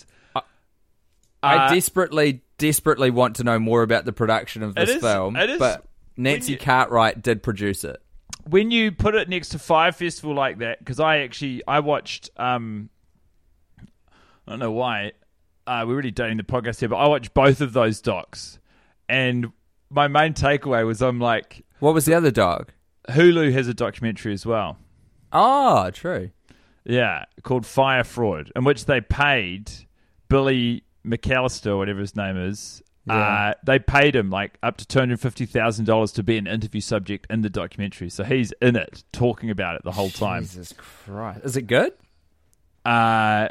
I uh, desperately, desperately want to know more about the production of It this is- film, it is- but Nancy you- Cartwright did produce it. when you put it next to Fire Festival like that, because I actually I watched um I don't know why uh, we're really dating the podcast here, but I watched both of those docs, and my main takeaway was I'm like, What was the other dog? Hulu has a documentary as well, Oh, true. yeah, called Fire Fraud, in which they paid Billy McAllister, or whatever his name is. Yeah. Uh, they paid him like up to two hundred fifty thousand dollars to be an interview subject in the documentary, so he's in it talking about it the whole time. Jesus Christ. Is it good? Uh,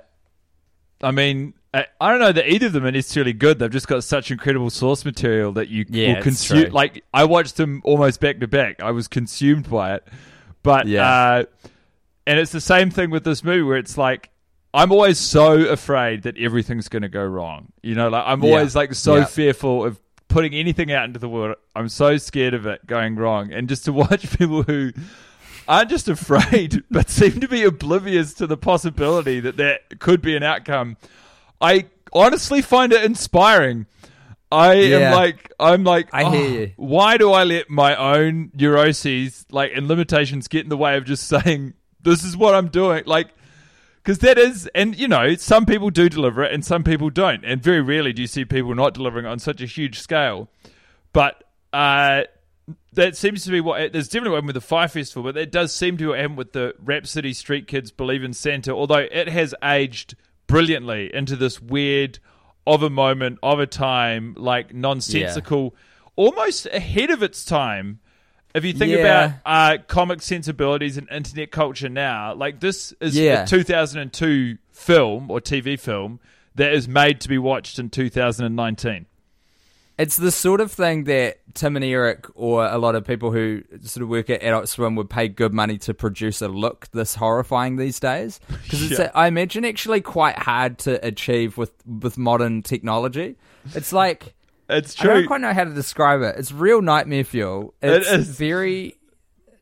I mean, I, I don't know that either of them are necessarily good. They've just got such incredible source material that you Yeah, will it's consume. true. Like, I watched them almost back to back. I was consumed by it. But, Yeah. uh, and it's the same thing with this movie where it's like, I'm always so afraid that everything's going to go wrong. You know, like, I'm Yeah. always like so Yeah. fearful of putting anything out into the world. I'm so scared of it going wrong. And just to watch people who aren't just afraid, but seem to be oblivious to the possibility that that could be an outcome, I honestly find it inspiring. I Yeah. am like, I'm like, I oh, hear you. why do I let my own neuroses, like, and limitations get in the way of just saying, this is what I'm doing? Like, because that is, and you know, some people do deliver it and some people don't. And very rarely do you see people not delivering it on such a huge scale. But, uh, that seems to be what there's definitely what happened with the Fire Festival, but that does seem to happen with the Rhapsody Street Kids Believe in Santa, although it has aged brilliantly into this weird of a moment, of a time, like nonsensical, almost ahead of its time. If you think Yeah. about uh, comic sensibilities and internet culture now, like this is Yeah. a two thousand two film or T V film that is made to be watched in two thousand nineteen. It's the sort of thing that Tim and Eric, or a lot of people who sort of work at Adult Swim, would pay good money to produce a look this horrifying these days. Because it's, Yeah. I imagine, actually quite hard to achieve with, with modern technology. It's like, It's I don't true. quite know how to describe it. It's real nightmare fuel. It It's is. very...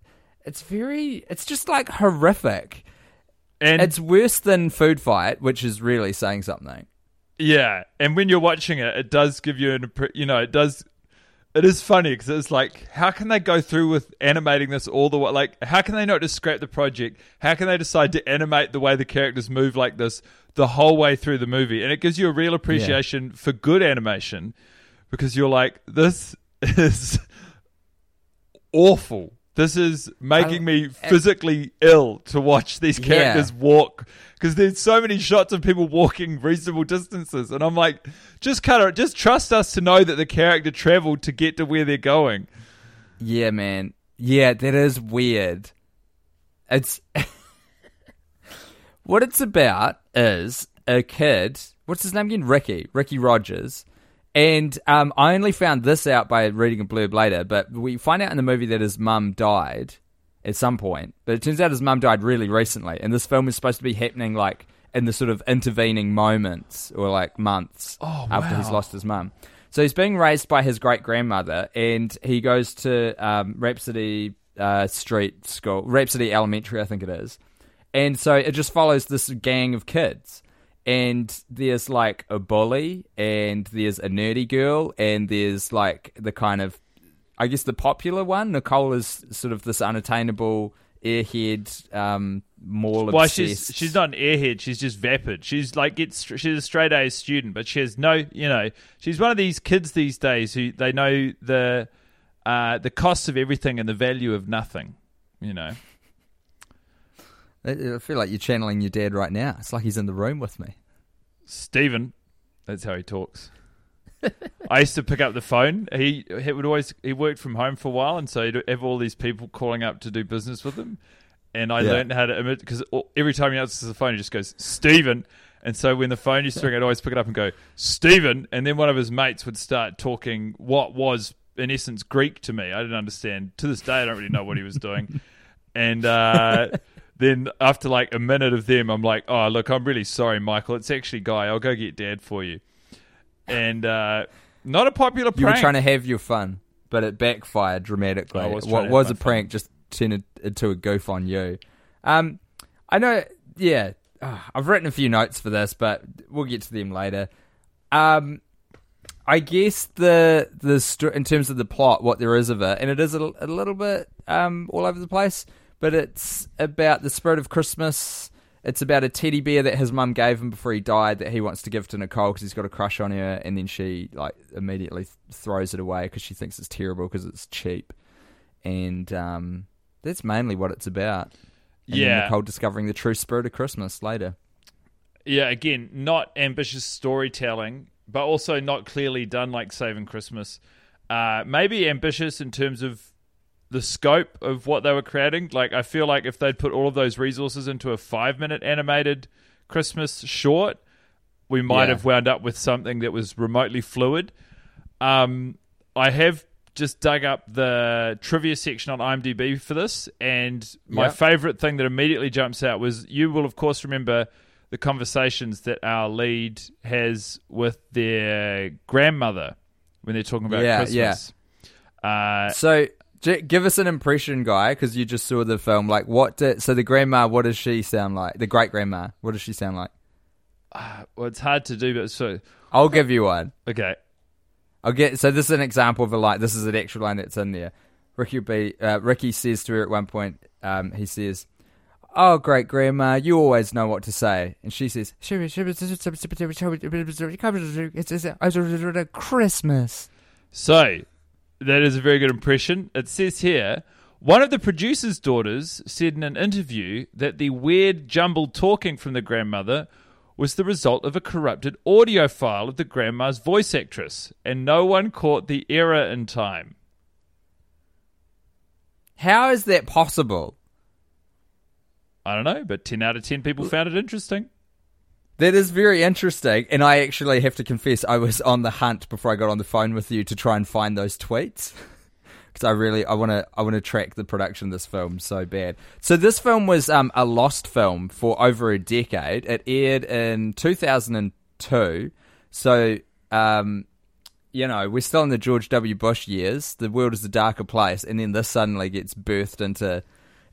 it's very, it's just like horrific. And it's worse than Food Fight, which is really saying something. Yeah, and when you're watching it, it does give you an, you know, it does, it is funny because it's like, how can they go through with animating this all the way? Like, how can they not just scrap the project? How can they decide to animate the way the characters move like this the whole way through the movie? And it gives you a real appreciation yeah. for good animation because you're like, this is awful. This is making me physically ill to watch these characters yeah. walk because there's so many shots of people walking reasonable distances, and I'm like, just cut it. Just trust us to know that the character traveled to get to where they're going. Yeah, man. Yeah, that is weird. It's what it's about is a kid. What's his name again? Ricky. Ricky Rogers. And um, I only found this out by reading a blurb later, but we find out in the movie that his mum died at some point. But it turns out his mum died really recently, and this film is supposed to be happening like in the sort of intervening moments or like months oh, after wow. he's lost his mum. So he's being raised by his great-grandmother, and he goes to um, Rhapsody uh, Street School, Rhapsody Elementary, I think it is. And so it just follows this gang of kids. And there's like a bully, and there's a nerdy girl, and there's like the kind of, I guess the popular one. Nicole is sort of this unattainable airhead, um, more well, obsessed. she's she's not an airhead. She's just vapid. She's like gets she's a straight A student, but she has no, you know, she's one of these kids these days who they know the uh, the cost of everything and the value of nothing. You know. I feel like you're channeling your dad right now. It's like he's in the room with me. Stephen, that's how he talks. I used to pick up the phone. He, he would always he worked from home for a while, and so he'd have all these people calling up to do business with him. And I yeah. learned how to image because every time he answers the phone, he just goes Stephen. And so when the phone used to ring, I'd always pick it up and go Stephen. And then one of his mates would start talking what was in essence Greek to me. I didn't understand to this day. I don't really know what he was doing, and. uh Then after like a minute of them, I'm like, oh, look, I'm really sorry, Michael. It's actually Guy. I'll go get Dad for you. And uh, not a popular prank. You were trying to have your fun, but it backfired dramatically. I was what was a prank fun. Just turned into a goof on you. Um, I know, yeah, uh, I've written a few notes for this, but we'll get to them later. Um, I guess the the st- in terms of the plot, what there is of it, and it is a, a little bit um, all over the place. But it's about the spirit of Christmas. It's about a teddy bear that his mum gave him before he died that he wants to give to Nicole because he's got a crush on her, and then she like immediately throws it away because she thinks it's terrible because it's cheap. And um, that's mainly what it's about. And yeah, then Nicole discovering the true spirit of Christmas later. Yeah, again, not ambitious storytelling, but also not clearly done like Saving Christmas. Uh, maybe ambitious in terms of the scope of what they were creating. Like, I feel like if they'd put all of those resources into a five-minute animated Christmas short, we might yeah. have wound up with something that was remotely fluid. Um, I have just dug up the trivia section on IMDb for this, and my yep. favorite thing that immediately jumps out was, you will, of course, remember the conversations that our lead has with their grandmother when they're talking about yeah, Christmas. Yeah. Uh, so... Give us an impression, Guy, because you just saw the film. Like, what? Did, so the grandma, what does she sound like? The great grandma, what does she sound like? Uh, well, it's hard to do, but so I'll give you one. Okay, I'll get. So this is an example of a line. This is an actual line that's in there. Ricky B. Uh, Ricky says to her at one point. Um, he says, "Oh, great grandma, you always know what to say," and she says, "It's Christmas." So. That is a very good impression. It says here, one of the producer's daughters said in an interview that the weird jumbled talking from the grandmother was the result of a corrupted audio file of the grandma's voice actress, and no one caught the error in time. How is that possible? I don't know, but ten out of ten people found it interesting. That is very interesting, and I actually have to confess I was on the hunt before I got on the phone with you to try and find those tweets, because I really I want to I want to track the production of this film so bad. So this film was um, a lost film for over a decade. It aired in two thousand two, so um, you know we're still in the George W. Bush years. The world is a darker place, and then this suddenly gets birthed into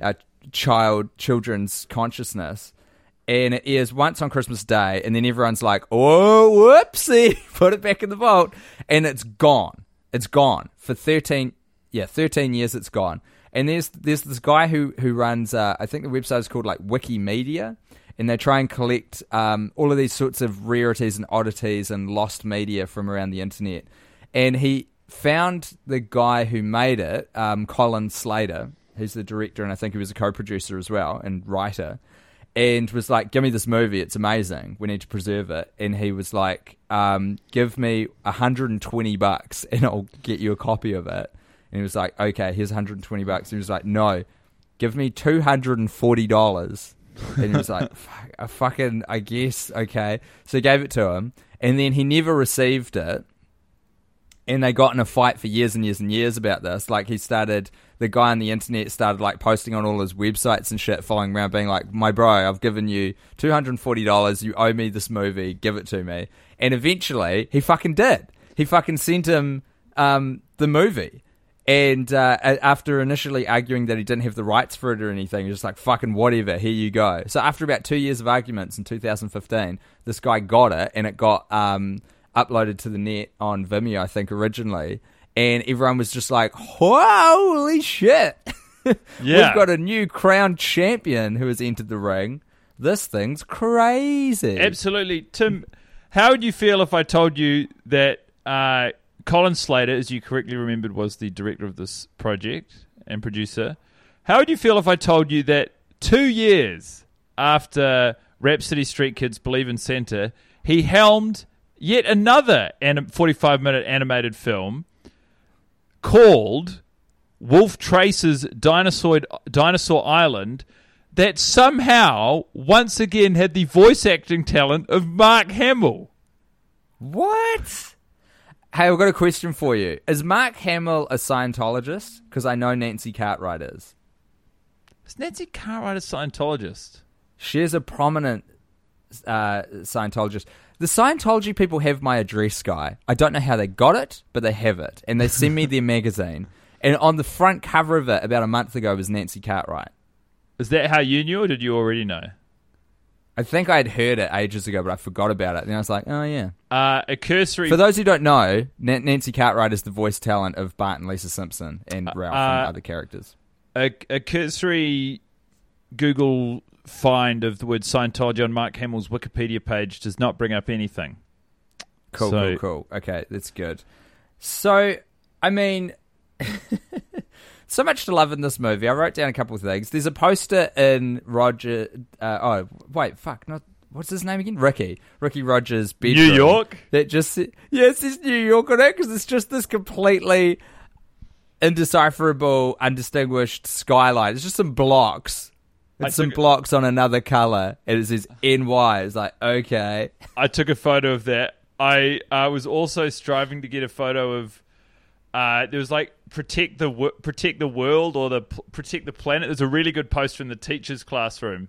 our child children's consciousness. And it airs once on Christmas Day, and then everyone's like, oh, whoopsie, put it back in the vault. And it's gone. It's gone. For thirteen, yeah, thirteen years it's gone. And there's there's this guy who, who runs, uh, I think the website is called like Wikimedia, and they try and collect um, all of these sorts of rarities and oddities and lost media from around the internet. And he found the guy who made it, um, Colin Slater, who's the director, and I think he was a co-producer as well, and writer, and was like, give me this movie, it's amazing, we need to preserve it. And he was like, um, give me one hundred twenty bucks and I'll get you a copy of it. And he was like, okay, here's one hundred twenty bucks. And he was like, no, give me two hundred forty dollars. And he was like, Fuck, I fucking, I guess, okay. So he gave it to him, and then he never received it. And they got in a fight for years and years and years about this. Like, he started, the guy on the internet started, like, posting on all his websites and shit, following around, being like, my bro, I've given you two hundred forty dollars, you owe me this movie, give it to me. And eventually, he fucking did. He fucking sent him um, the movie. And uh, after initially arguing that he didn't have the rights for it or anything, he was just like, fucking whatever, here you go. So after about two years of arguments in two thousand fifteen, this guy got it, and it got um, uploaded to the net on Vimeo, I think, originally. And everyone was just like, holy shit. Yeah. We've got a new crowned champion who has entered the ring. This thing's crazy. Absolutely. Tim, how would you feel if I told you that uh, Colin Slater, as you correctly remembered, was the director of this project and producer? How would you feel if I told you that two years after Rhapsody Street Kids Believe in Santa, he helmed yet another forty-five minute animated film called Wolf Trace's Dinosaur, Dinosaur Island, that somehow, once again, had the voice acting talent of Mark Hamill? What? Hey, I've got a question for you. Is Mark Hamill a Scientologist? Because I know Nancy Cartwright is. Is Nancy Cartwright a Scientologist? She's a prominent uh, Scientologist. The Scientology people have my address, guy. I don't know how they got it, but they have it. And they send me their magazine. And on the front cover of it about a month ago was Nancy Cartwright. Is that how you knew, or did you already know? I think I'd heard it ages ago, but I forgot about it. And I was like, oh, yeah. Uh, a cursory... For those who don't know, N- Nancy Cartwright is the voice talent of Bart and Lisa Simpson and Ralph uh, and other characters. A, a cursory Google find of the word Scientology on Mark Hamill's Wikipedia page does not bring up anything. Cool, so, cool, cool. Okay, that's good. So, I mean... So much to love in this movie. I wrote down a couple of things. There's a poster in Roger... Uh, oh, wait, fuck. Not, what's his name again? Ricky. Ricky Rogers' bedroom. New York? That just... Yeah, it says New York on it, because it's just this completely indecipherable, undistinguished skyline. It's just some blocks. It's I some took, blocks on another colour, and it says N Y. It's like, okay. I took a photo of that. I uh, was also striving to get a photo of... Uh, there was like protect the wo- protect the world or the p- protect the planet. There's a really good poster in the teacher's classroom.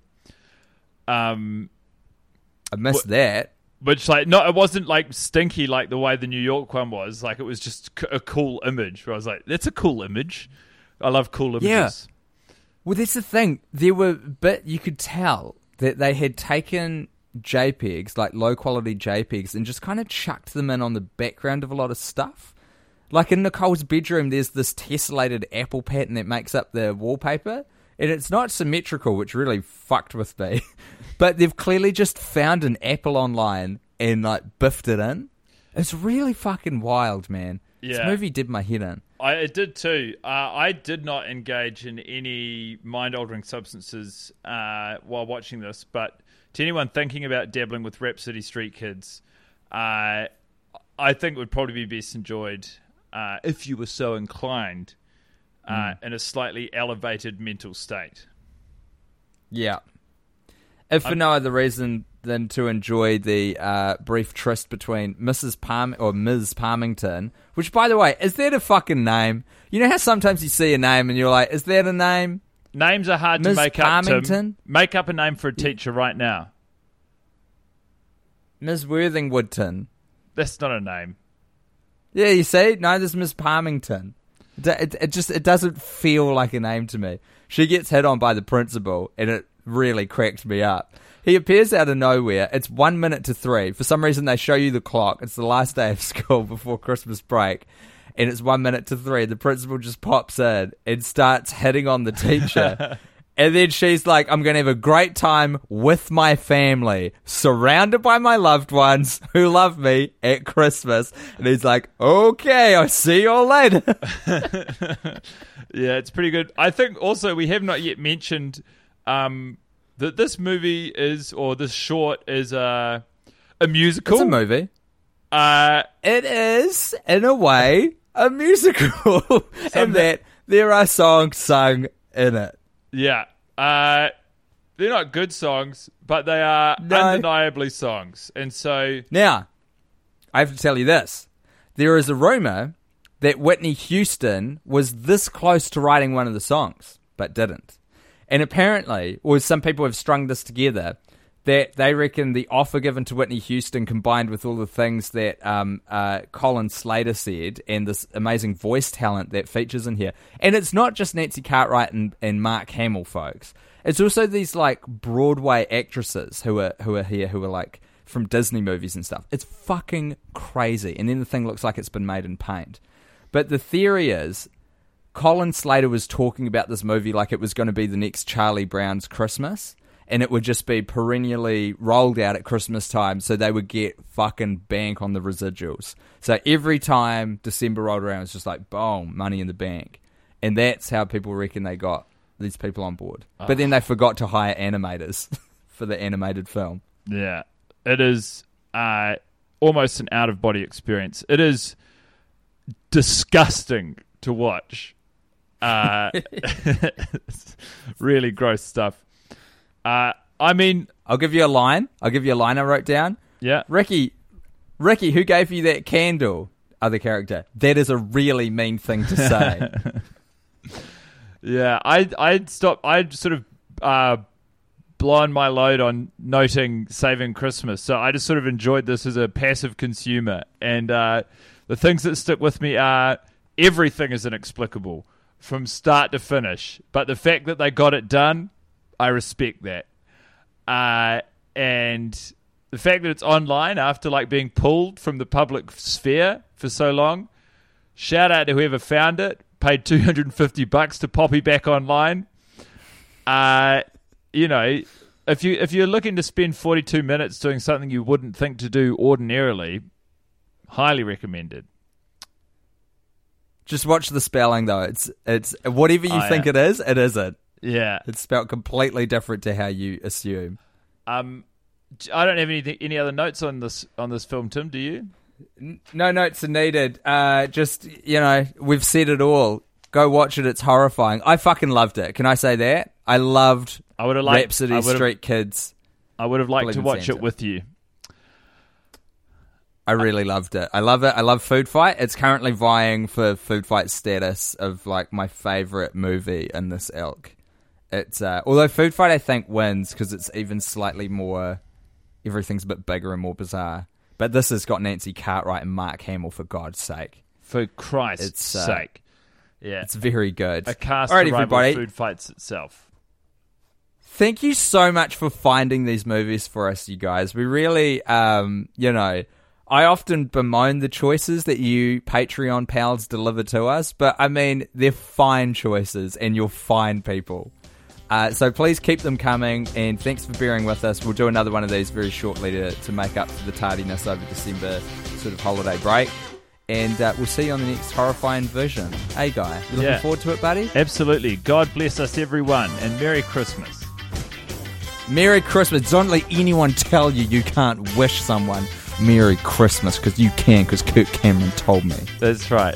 Um, I missed wh- that. Which like no, it wasn't like stinky like the way the New York one was. Like it was just c- a cool image. Where I was like, that's a cool image. I love cool images. Yeah. Well, that's the thing. There were bit you could tell that they had taken JPEGs, like low quality JPEGs, and just kind of chucked them in on the background of a lot of stuff. Like in Nicole's bedroom, there's this tessellated apple pattern that makes up the wallpaper, and it's not symmetrical, which really fucked with me. But they've clearly just found an apple online and like biffed it in. It's really fucking wild, man. Yeah. This movie did my head in. I it did too. Uh, I did not engage in any mind-altering substances uh, while watching this, but to anyone thinking about dabbling with Rhapsody Street Kids, uh, I think it would probably be best enjoyed Uh, if you were so inclined, uh, mm. in a slightly elevated mental state. Yeah. If for I'm, no other reason than to enjoy the uh, brief tryst between Missus Palm or Miz Palmington, which, by the way, is that a fucking name? You know how sometimes you see a name and you're like, is that a name? Names are hard Miz to make Palmington? up, Tim. Make up a name for a teacher right now. Miz Worthingwoodton. That's not a name. Yeah, you see? No, this is Miss Palmington. It, it just it doesn't feel like a name to me. She gets hit on by the principal, and it really cracked me up. He appears out of nowhere. It's one minute to three. For some reason, they show you the clock. It's the last day of school before Christmas break, and it's one minute to three. The principal just pops in and starts hitting on the teacher. And then she's like, I'm going to have a great time with my family, surrounded by my loved ones who love me at Christmas. And he's like, okay, I'll see you all later. Yeah, it's pretty good. I think also we have not yet mentioned um, that this movie is, or this short is a, a musical. It's a movie. Uh, it is, in a way, a musical. And that there are songs sung in it. Yeah. Uh, they're not good songs, but they are No. undeniably songs. And so... Now, I have to tell you this. There is a rumor that Whitney Houston was this close to writing one of the songs, but didn't. And apparently, or some people have strung this together, that they reckon the offer given to Whitney Houston combined with all the things that um, uh, Colin Slater said and this amazing voice talent that features in here. And it's not just Nancy Cartwright and, and Mark Hamill, folks. It's also these like Broadway actresses who are who are here, who are like from Disney movies and stuff. It's fucking crazy. And then the thing looks like it's been made in paint. But the theory is Colin Slater was talking about this movie like it was going to be the next Charlie Brown's Christmas. And it would just be perennially rolled out at Christmas time, so they would get fucking bank on the residuals. So every time December rolled around, it's just like, boom, money in the bank. And that's how people reckon they got these people on board. Oh. But then they forgot to hire animators for the animated film. Yeah, it is uh, almost an out-of-body experience. It is disgusting to watch. Uh, really gross stuff. Uh, I mean... I'll give you a line. I'll give you a line I wrote down. Yeah. Ricky, Ricky, who gave you that candle? Other character. That is a really mean thing to say. Yeah, I, I'd stop... I'd sort of uh, blown my load on noting Saving Christmas, so I just sort of enjoyed this as a passive consumer. And uh, the things that stick with me are everything is inexplicable from start to finish. But the fact that they got it done... I respect that. Uh, and the fact that it's online after like being pulled from the public sphere for so long, shout out to whoever found it, paid two hundred fifty bucks to poppy back online. Uh, you know, if, you, if you're looking to spend forty-two minutes doing something you wouldn't think to do ordinarily, highly recommended. Just watch the spelling though. It's it's whatever you oh, think yeah. it is, it isn't. Yeah. It's spelled completely different to how you assume. Um, I don't have any any other notes on this on this film, Tim, do you? No notes are needed. Uh, just, you know, we've said it all. Go watch it. It's horrifying. I fucking loved it. Can I say that? I loved I would have liked, Rhapsody I would have, Street Kids. I would have liked Believe to in watch Santa. it with you. I really loved it. I love it. I love Food Fight. It's currently vying for Food Fight status of like my favorite movie in this ilk. It's uh, although Food Fight I think wins because it's even slightly more, everything's a bit bigger and more bizarre. But this has got Nancy Cartwright and Mark Hamill, for God's sake. For Christ's It's, uh, sake. Yeah. It's very good. A cast All right, to rival everybody. Food Fights itself. Thank you so much for finding these movies for us, you guys. We really, um, you know, I often bemoan the choices that you Patreon pals deliver to us, but I mean, they're fine choices and you're fine people. Uh, so please keep them coming, and thanks for bearing with us. We'll do another one of these very shortly to, to make up for the tardiness over December sort of holiday break. And uh, we'll see you on the next Horrifying Vision. Hey, Guy, you looking Yeah. forward to it, buddy? Absolutely. God bless us, everyone, and Merry Christmas. Merry Christmas. Don't let anyone tell you you can't wish someone Merry Christmas, because you can, because Kirk Cameron told me. That's right.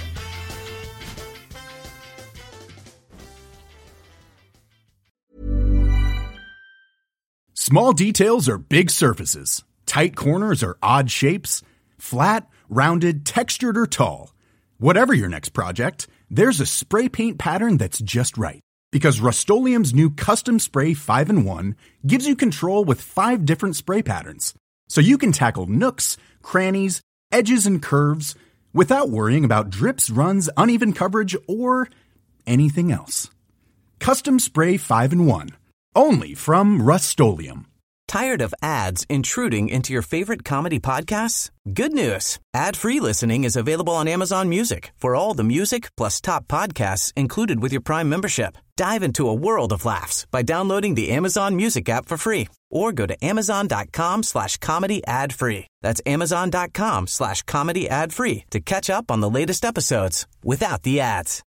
Small details are big surfaces. Tight corners are odd shapes. Flat, rounded, textured, or tall. Whatever your next project, there's a spray paint pattern that's just right. Because Rust-Oleum's new Custom Spray five in one gives you control with five different spray patterns. So you can tackle nooks, crannies, edges, and curves without worrying about drips, runs, uneven coverage, or anything else. Custom Spray five in one. Only from Rust-Oleum. Tired of ads intruding into your favorite comedy podcasts? Good news. Ad-free listening is available on Amazon Music for all the music plus top podcasts included with your Prime membership. Dive into a world of laughs by downloading the Amazon Music app for free or go to amazon.com slash comedy ad free. That's amazon.com slash comedy ad free to catch up on the latest episodes without the ads.